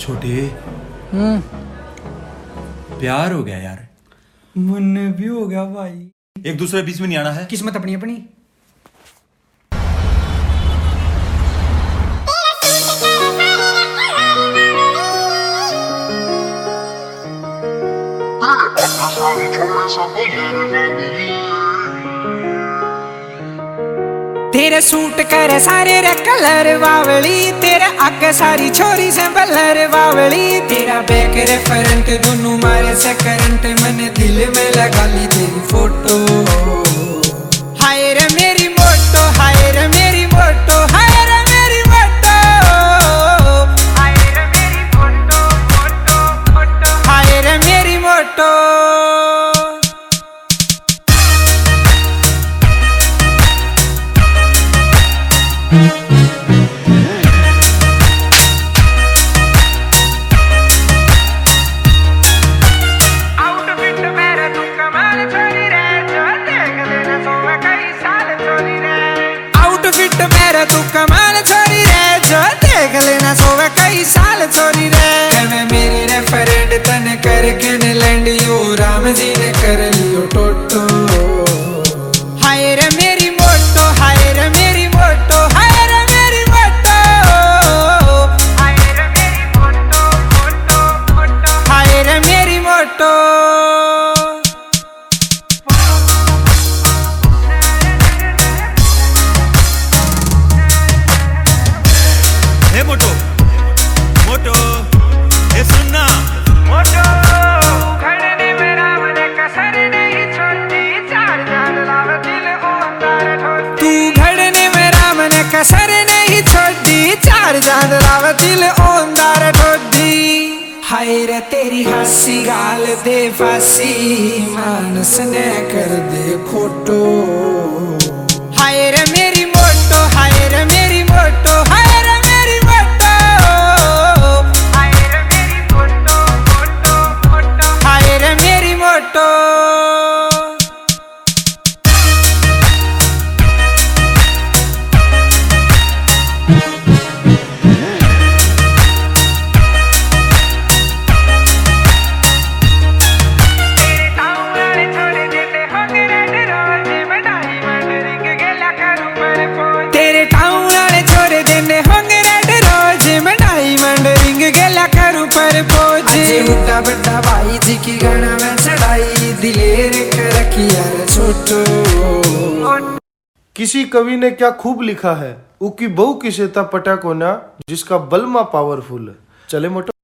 छोटे प्यार हो गया यार। मुन्ने भी हो गया भाई। एक दूसरे बीच में नहीं आना है। किस्मत अपनी अपनी। तेरे सूट करे सारे रे कलर बावली, तेरे आगे सारी छोरी से बलर बावली, तेरा बैक रेफरेंट दोनों मारे से करंट, मैंने दिल में लगा ली तेरी फोटो। हाय रे मेरी मोटो, हाय रे मेरी मोटो, हाय रे मेरी मोटो, हाय रे मेरी मोटो मोटो मोटो, हाय रे मेरी मोटो। मेरा तू कमाल छोरी रे, जो देख लेना सोवे कई साल छोरी रे। मैं मेरी रेफरेंट तने करके ने लैंड यो राम जी ने कर लियो टोटो। हाय रे मेरी मोटो, हाय रे मेरी मोटो, हाय रे मेरी मोटो, हाय रे मेरी मोटो मोटो मोटो, हाय रे मेरी मोटो। मोटो मोटो ये सुनना मोटो, घड़ने में राम ने कसर नहीं छोड़ी, चार जान लाव दिल ओंदार ठोड़ी। तू घड़ने में राम ने कसर नहीं छोड़ी, चार जान लाव दिल ओंदार ठोड़ी। हाय रे तेरी हंसी गाल दे फांसी, मानस ने कर दे खोटो। हाय रे मेरी मोटो, हाय रे मेरी मोटो, हाय रे मेरी मोटो, हाय रे मेरी मोटो मोटो मोटो, हाय रे मेरी मोटो। तेरे टाउन वाले छोड़ देने होंगे रेड रोज में डायमंड रिंग गेला करूं पर पोज। उठा बड़ा भाई जी की गणा में चढ़ाई, दिलेर कर रखी यार छोटो। किसी कवि ने क्या खूब लिखा है, उकी बहु किसे ता पटा कोना, जिसका बलमा पावरफुल है। चले मोटो।